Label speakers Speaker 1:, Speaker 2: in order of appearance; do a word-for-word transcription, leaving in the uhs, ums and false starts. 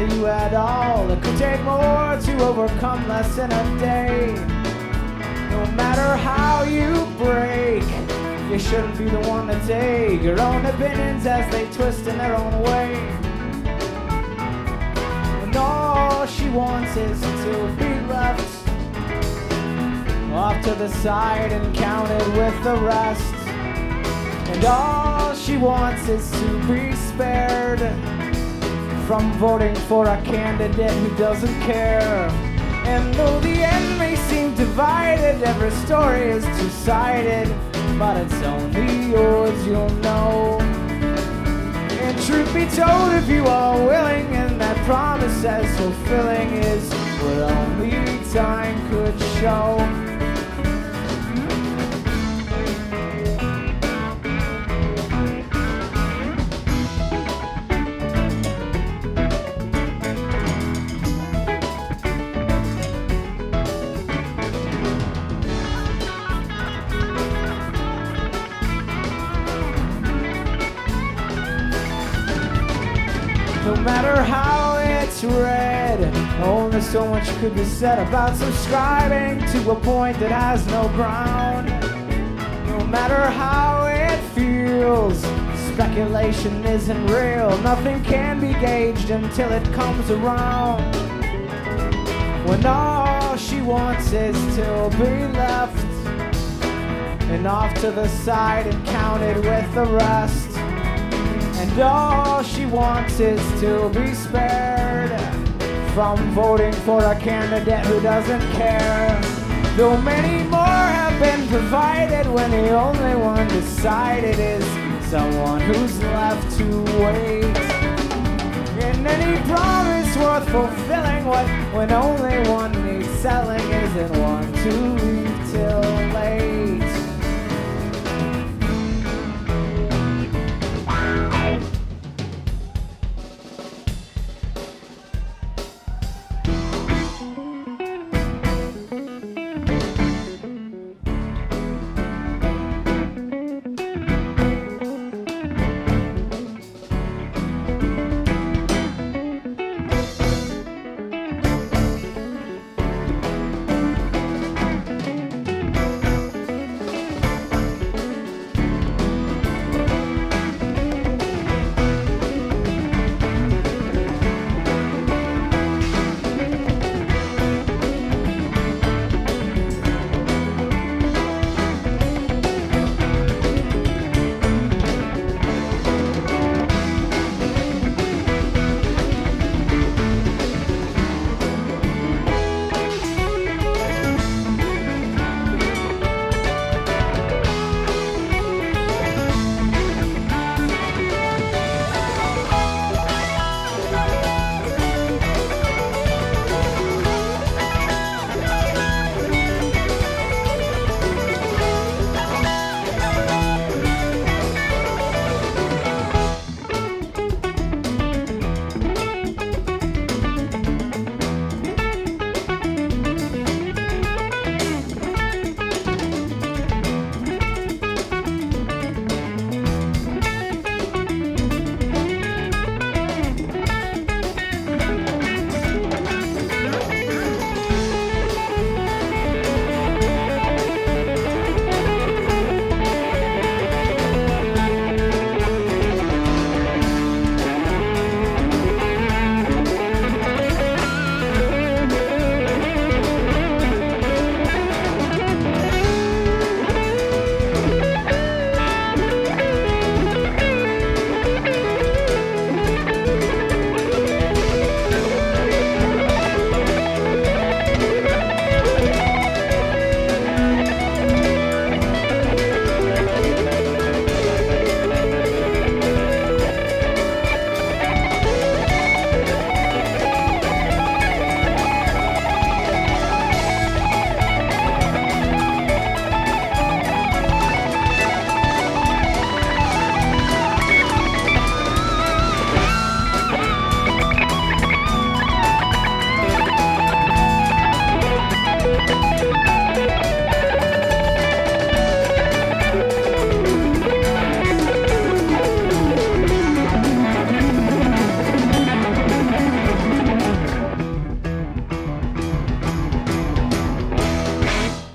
Speaker 1: to you at all. It could take more to overcome less in a day. No matter how you break, you shouldn't be the one to take your own opinions as they twist in their own way. And all she wants is to be left off to the side and counted with the rest. And all she wants is to be spared from voting for a candidate who doesn't care. And though the end may seem divided, every story is two-sided, but it's only yours, you'll know. And truth be told, if you are willing, and that promise as fulfilling is what only time could show. No matter how it's read, only so much could be said about subscribing to a point that has no ground. No matter how it feels, speculation isn't real. Nothing can be gauged until it comes around. When all she wants is to be left and off to the side and counted with the rest. And all she wants is to be spared from voting for a candidate who doesn't care. Though many more have been provided, when the only one decided is someone who's left to wait. And any promise worth fulfilling, what when only one needs selling isn't one to leave till late.